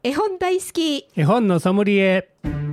絵本大好き、 絵本のソムリエ。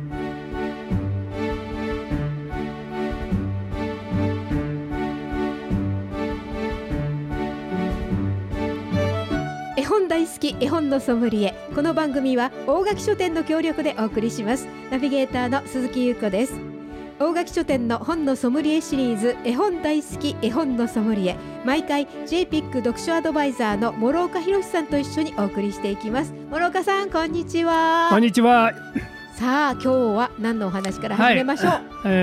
絵本大好き、絵本のソムリエ。この番組は大垣書店の協力でお送りします。ナビゲーターの鈴木優子です。大垣書店の本のソムリエシリーズ、絵本大好き絵本のソムリエ。毎回 JPIC 読書アドバイザーの諸岡博さんと一緒にお送りしていきます。諸岡さん、こんにちは。 こんにちは。 さあ、今日は何のお話から始めましょう。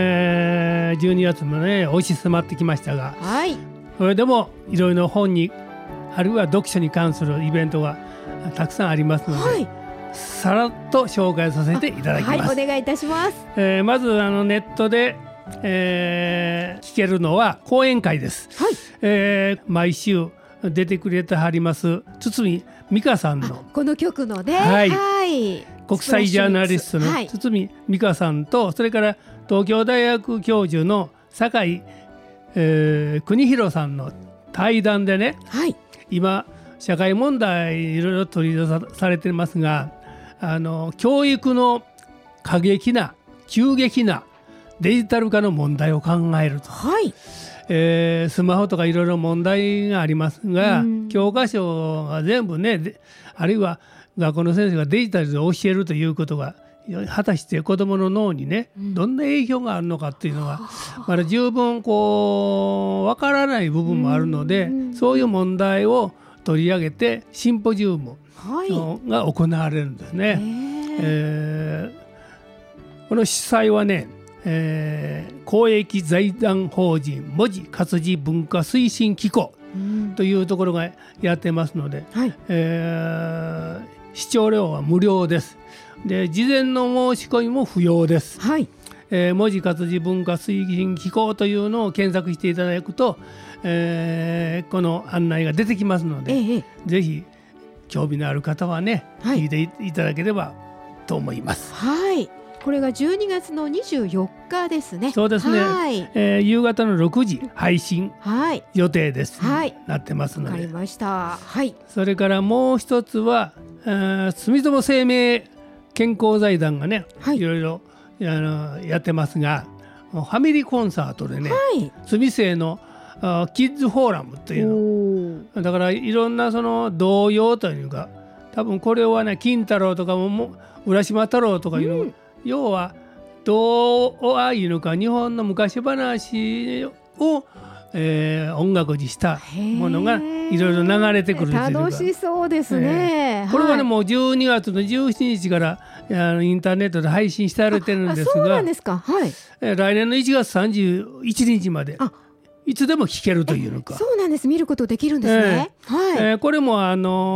12月もね、押し迫ってきましたが、 はい、 それでもいろいろ本にあるいは読書に関するイベントがたくさんありますので、 はい、 さらっと紹介させていただきます。 はい、お願いいたします。 まずネットで、聞けるのは講演会です。 はい、 毎週出てくれてはります堤美香さんの、 この局のね、 はいはい、 国際ジャーナリストの堤美香さんと、それから東京大学教授の酒井、邦弘さんの対談でね、 はい、 今社会問題いろいろ取り出されてますが、教育の急激なデジタル化の問題を考えると、 はい、 スマホとかいろいろ問題がありますが、教科書が全部ね、あるいは学校の先生がデジタルで教えるということが果たして子どもの脳にね、どんな影響があるのかっていうのはまだ十分わからない部分もあるので、そういう問題を取り上げてシンポジウムが行われるんですね。この主催はね、公益財団法人文字活字文化推進機構というところがやってますので、 はい、 視聴料は無料です。で、事前の申し込みも不要です。 はい、 文字活字文化推進機構というのを検索していただくと、この案内が出てきますので、ぜひ興味のある方はね、 はい、 聞いていただければと思います。 はい、これが12月の24日ですね。 そうですね、 はい、 夕方の6時配信予定です、 はい、 なってますので。 わかりました。はい、 それからもう一つは、住友生命健康財団がね、 はい、 いろいろやってますが、ファミリーコンサートでね、 はい、 住生のキッズフォーラムというのだから、いろんなその童謡というか、多分これはね、金太郎とかも浦島太郎とかいうの、要は童話いうのか、日本の昔話を、音楽にしたものがいろいろ流れてくるというか、 楽しそうですね。 これはね、もう12月の17日からインターネットで配信されてるんですが、 そうなんですか。はい、 来年の1月31日までいつでも聴けるというのか。 そうなんです。見ることできるんですね。はい、 これも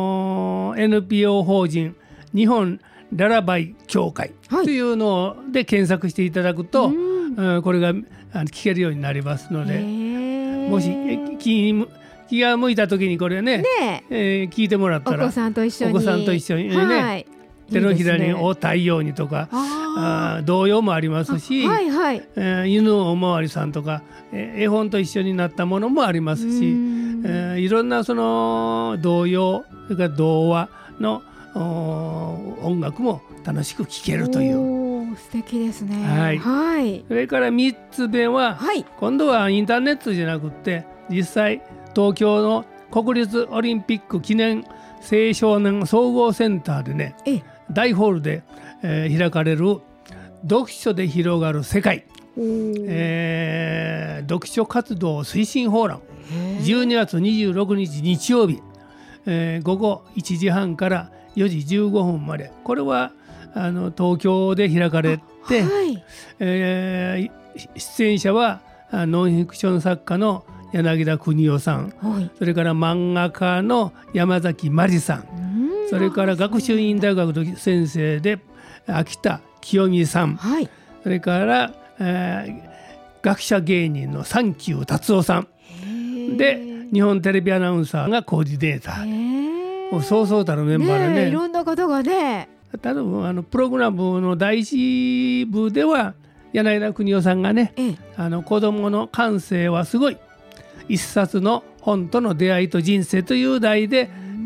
NPO 法人日本ララバイ協会というので検索していただくと、これが聴けるようになりますので、もし気が向いた時にこれね、聞いてもらったら、 お子さんと一緒にね、はい、手のひらにお太陽にとか、童謡もありますし、 はいはい、 犬おまわりさんとか、絵本と一緒になったものもありますし、いろんなその童謡、それから童話の音楽も楽しく聴けるという。 素敵ですね。 はいはい、 それから3つ目は、はい、今度はインターネットじゃなくって実際東京の国立オリンピック記念青少年総合センターでね、大ホールで、開かれる読書で広がる世界、読書活動推進フォーラム、12月26日日曜日、午後1時半から4時15分まで、これは東京で開かれて、はい、出演者はノンフィクション作家の柳田邦夫さん、はい、それから漫画家の山崎真理さん、それから学習院大学の先生で秋田清美さん、はい、それから、学者芸人の三久達夫さんで、日本テレビアナウンサーがコーディネーター、もうそうそうたるメンバーでね、 いろんな方がね、 例えばプログラムの第一部では柳田邦夫さんがね、子どもの感性はすごい、一冊の本との出会いと人生という題で、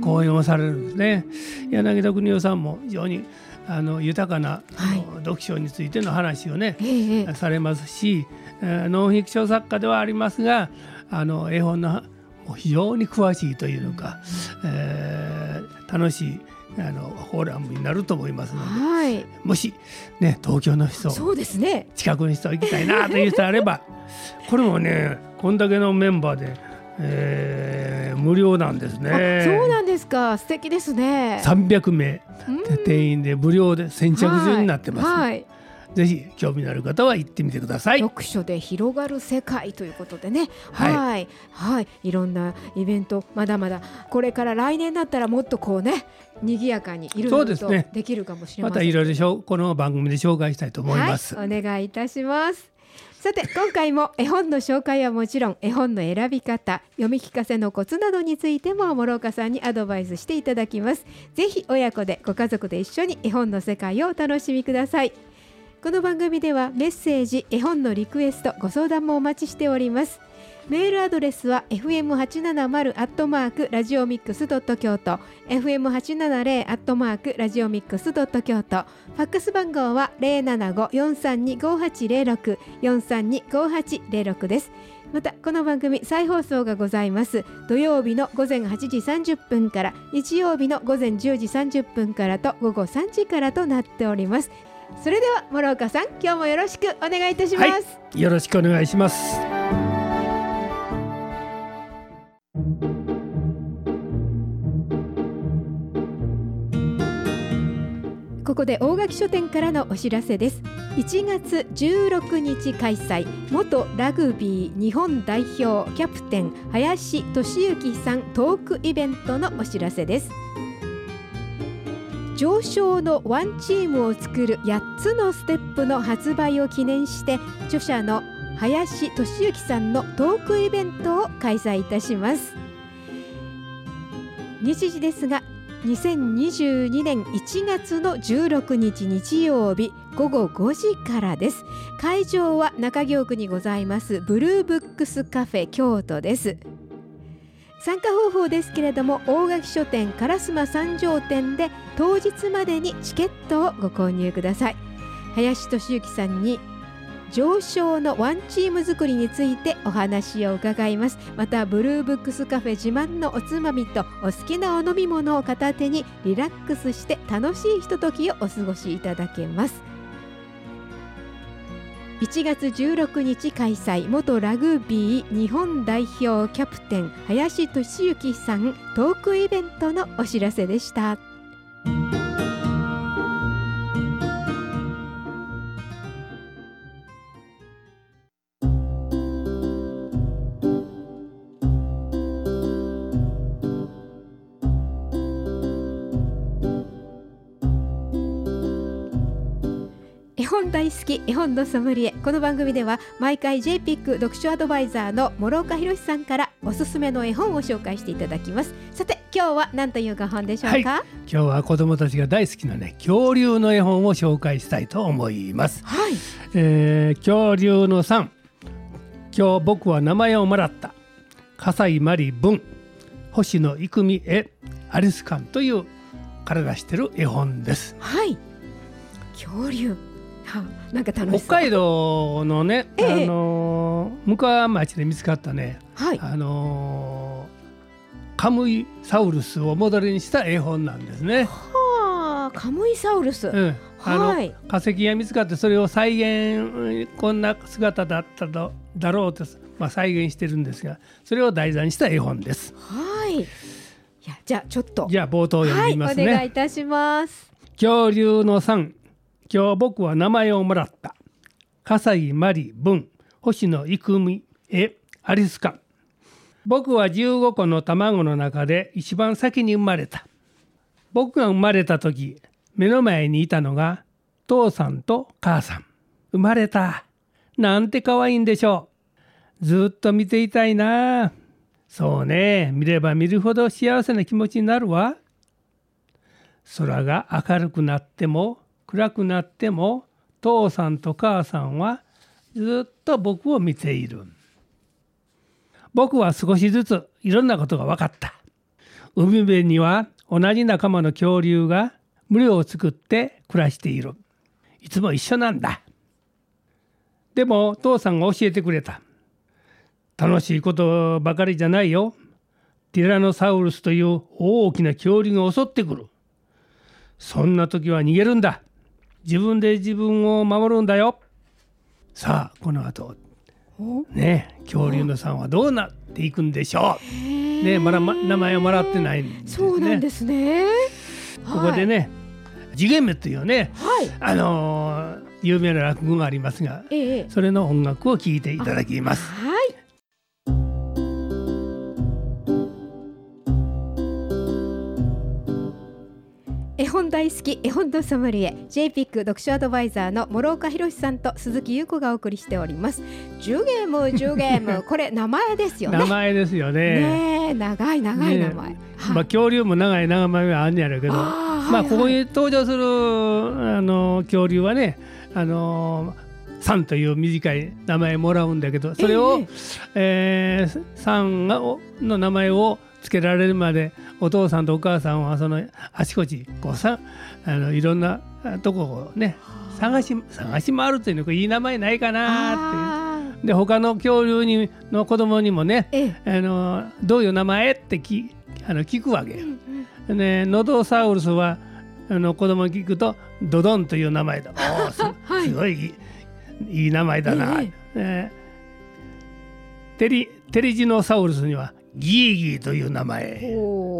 講演をされるんですね。柳田国男さんも非常に豊かな、読書についての話をね、されますし、ノンフィクション作家ではありますが絵本の非常に詳しいというのか、楽しいフォーラムになると思いますので、もし、ね、東京の人、 そうですね、 近くの人行きたいなという人あればこれもねこんだけのメンバーで、無料なんですね。 そうなんですか、素敵ですね。 300名定員で無料で先着順になってます、ぜひ興味のある方は行ってみてください。 読書で広がる世界ということでね、いろんなイベントまだまだこれから来年だったらもっとこうね賑やかにいろいろとできるかもしれません。 またいろいろこの番組で紹介したいと思います、 お願いいたします。さて今回も絵本の紹介はもちろん絵本の選び方、読み聞かせのコツなどについても諸岡さんにアドバイスしていただきます。ぜひ親子でご家族で一緒に絵本の世界をお楽しみください。この番組ではメッセージ、絵本のリクエスト、ご相談もお待ちしております。メールアドレスは fm870@radiomix.kyoto、fm870@radiomix.kyoto、ファックス番号は 075-432-5806 432-5806 です。またこの番組再放送がございます。土曜日の午前8時30分から日曜日の午前10時30分からと午後3時からとなっております。それでは諸岡さん、今日もよろしくお願いいたします。 よろしくお願いします。 ここで大垣書店からのお知らせです。1月16日開催、元ラグビー日本代表キャプテン林俊之さんトークイベントのお知らせです。上昇のワンチームを作る8つのステップの発売を記念して、著者の林俊之さんのトークイベントを開催いたします。日時ですが2022年1月の16日日曜日午後5時からです。会場は中京区にございますブルーブックスカフェ京都です。参加方法ですけれども、大垣書店烏丸三条店で当日までにチケットをご購入ください。林俊之さんに上昇のワンチーム作りについてお話を伺います。またブルーブックスカフェ自慢のおつまみとお好きなお飲み物を片手にリラックスして楽しいひとときをお過ごしいただけます。1月16日開催、元ラグビー日本代表キャプテン林俊之さんトークイベントのお知らせでした。絵本大好き絵本のソムリエ。この番組では毎回 JPIC 読書アドバイザーの諸岡博さんからおすすめの絵本を紹介していただきます。さて今日は何という絵本でしょうか？ 今日は子どもたちが大好きなね恐竜の絵本を紹介したいと思います。恐竜の3、今日僕は名前をもらった、笠井真理文、星野郁美絵、アリス館というから出してる絵本です。 恐竜、なんか楽しそう。 北海道のね、向川町で見つかったね、カムイサウルスをモデルにした絵本なんですね。 カムイサウルス、 化石が見つかってそれを再現、こんな姿だっただろうと、再現してるんですが、それを題材にした絵本です。 じゃあちょっと冒頭読みますね。 お願いいたします。 恐竜の3、今日僕は名前をもらった、笠井真理文、星野郁美絵、アリス館。僕は15個の卵の中で一番先に生まれた。僕が生まれた時、目の前にいたのが父さんと母さん。生まれた。なんて可愛いんでしょう。ずっと見ていたいな。そうね、見れば見るほど幸せな気持ちになるわ。空が明るくなっても暗くなっても、父さんと母さんはずっと僕を見ている。僕は少しずついろんなことが分かった。 海辺には同じ仲間の恐竜が群れを作って暮らしている。いつも一緒なんだ。でも父さんが教えてくれた。楽しいことばかりじゃないよ。ティラノサウルスという大きな恐竜が襲ってくる。そんな時は逃げるんだ。自分で自分を守るんだよ。さあこの後ね、恐竜のさんはどうなっていくんでしょう。ね、まだ名前をもらってないんですね。 そうなんですね。 ここでね、地毛目というね、有名な落語がありますが、それの音楽を聴いていただきます。 はい。絵本大好き絵本のソムリエ J-PIC 読書アドバイザーの諸岡博さんと鈴木優子がお送りしております。ジュゲームこれ名前ですよね。 名前ですよね。 長い名前、 ね、恐竜も長い名前はあるんやろうけど、ここに登場する恐竜はね、サンという短い名前もらうんだけど、それを、サンの名前を付けられるまでお父さんとお母さんはそのあちこちいろんなとこをね探し回るというのがいい名前ないかなって。で他の恐竜の子供にもね、どういう名前って聞くわけよ。ね、ノドサウルスは子供に聞くとドドンという名前だ。すごいいい名前だな。テリジノサウルスにはギーギーという名前。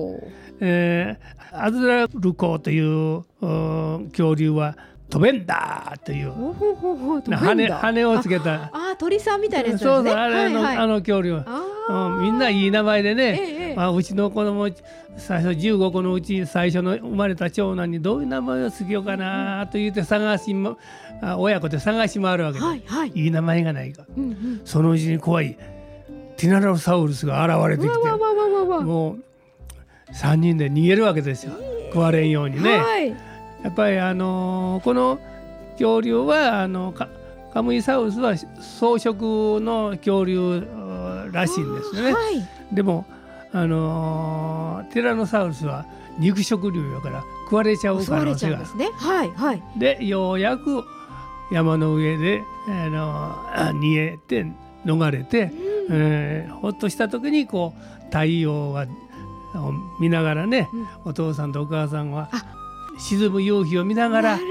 アズラルコウという恐竜は飛べんだという羽をつけた鳥さんみたいなやつですね。 そうそう、恐竜、みんないい名前でね、うちの子供最初15個のうち最初の生まれた長男にどういう名前をつけようかなと言って親子で探し回るわけで、いい名前がないか。そのうちに怖いティラノサウルスが現れてきて、もう3人で逃げるわけですよ。食われんようにね。やっぱりこの恐竜はカムイサウルスは草食の恐竜らしいんですよね。でもティラノサウルスは肉食竜だから食われちゃう可能性がある。でようやく山の上で逃げて逃れて、ほっとした時にこう太陽が見ながらね、お父さんとお母さんは沈む夕日を見ながら、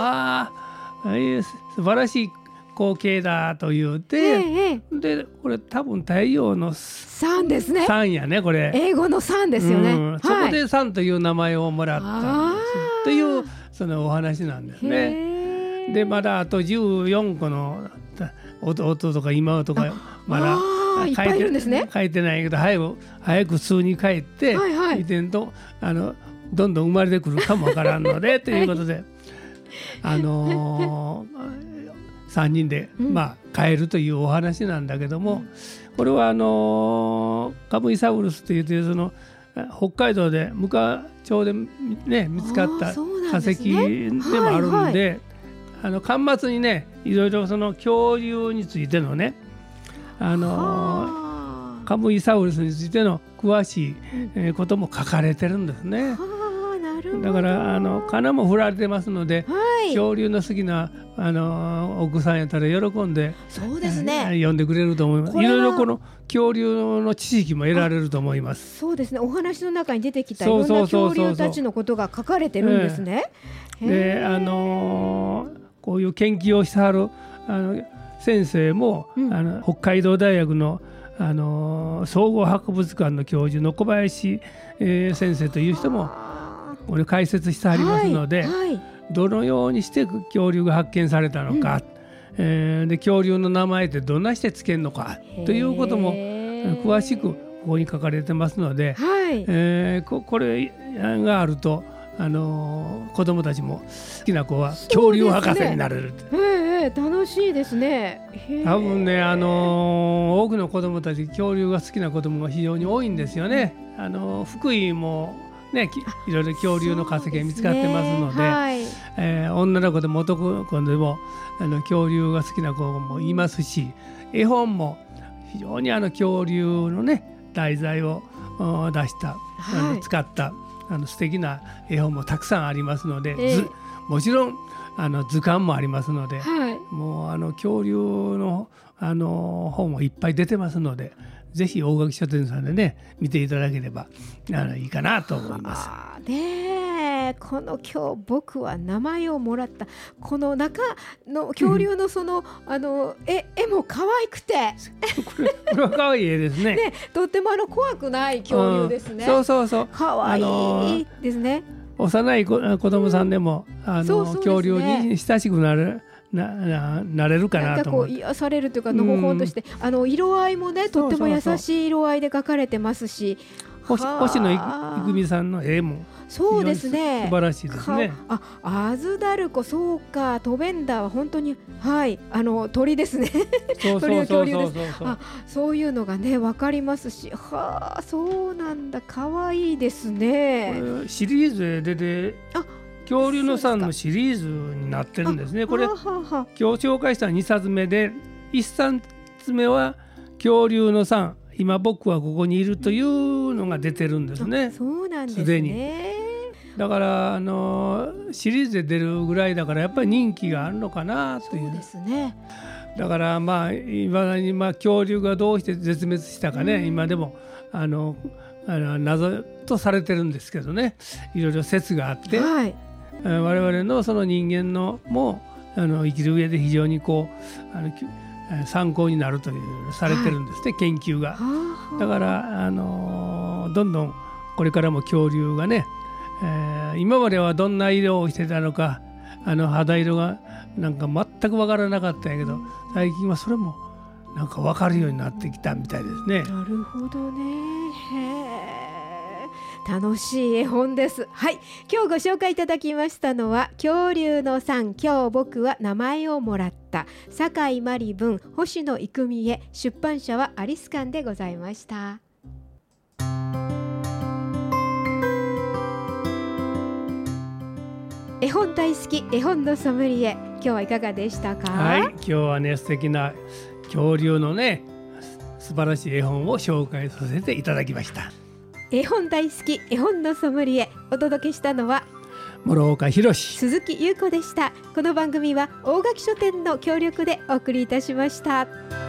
素晴らしい光景だと言うて、でこれ多分太陽のサンですね。 サンやね、これ英語のサンですよね。 そこでサンという名前をもらったんですというそのお話なんですね。でまだあと14個の弟とか妹とかまだいっぱいいるんですね。 書いてないけど早く数に帰って見てんとどんどん生まれてくるかもわからんのでということで3人で帰るというお話なんだけども、これはカムイサウルスというその北海道でむか町でね見つかった化石でもあるんで、巻末にねいろいろその恐竜についてのねカムイサウルスについての詳しいことも書かれてるんですね。だから金も振られてますので、恐竜の好きな奥さんやったら喜んで読んでくれると思います。いろいろこの恐竜の知識も得られると思います。 そうですね。お話の中に出てきたいろんな恐竜たちのことが書かれてるんですね。 でこういう研究をしてはる先生も、北海道大学の総合博物館の教授の小林、先生という人もこれ解説してありますので、どのようにして恐竜が発見されたのか、で恐竜の名前ってどんなしてつけるのかということも詳しくここに書かれてますので、これがあると子どもたちも好きな子は恐竜博士になれる。 楽しいですね。 多分ね多くの子どもたち恐竜が好きな子どもが非常に多いんですよね。福井もねいろいろ恐竜の化石が見つかってますので、女の子でも男の子でも恐竜が好きな子もいますし、絵本も非常に恐竜のね題材を出した使った素敵な絵本もたくさんありますので、もちろん図鑑もありますので、もう恐竜の本もいっぱい出てますので、ぜひ大垣書店さんでね見ていただければいいかなと思います。 この今日僕は名前をもらったこの中の恐竜の絵も可愛くてこれは可愛い絵ですね。 とっても怖くない恐竜ですね。 そう可愛いですね。 幼い子供さんでも恐竜に親しくなれるかなと思う。 癒されるというかのほほんとして、色合いもねとっても優しい色合いで描かれてますし、 星野郁美さんの絵もそうですね、 素晴らしいですね。 アズダルコ、そうか、トベンダーは本当に鳥ですね。鳥の恐竜です。そういうのがね分かりますし、そうなんだ、可愛いですね。 シリーズで出て恐竜の3のシリーズになってるんですね。これ今日紹介した2冊目で、1冊目は恐竜の3、今僕はここにいるというのが出てるんですね。 そうなんですね。 だからシリーズで出るぐらいだからやっぱり人気があるのかなという。 そうですね。 だからいまだに恐竜がどうして絶滅したかね、今でも謎とされてるんですけどね、いろいろ説があって、我々のその人間のも生きる上で非常に参考になるというされてるんですね、研究が。だからどんどんこれからも恐竜がね、今まではどんな色をしてたのか肌色がなんか全く分からなかったんやけど、最近はそれもなんか分かるようになってきたみたいですね。 なるほどね。楽しい絵本です。今日ご紹介いただきましたのは恐竜の3、今日僕は名前をもらった、酒井真理文、星野郁美絵、出版社はアリス館でございました。絵本大好き、絵本のソムリエ、今日はいかがでしたか？ 今日はね素敵な恐竜のね素晴らしい絵本を紹介させていただきました。 絵本大好き、絵本のソムリエ、お届けしたのは諸岡博史、 鈴木優子でした。この番組は大垣書店の協力でお送りいたしました。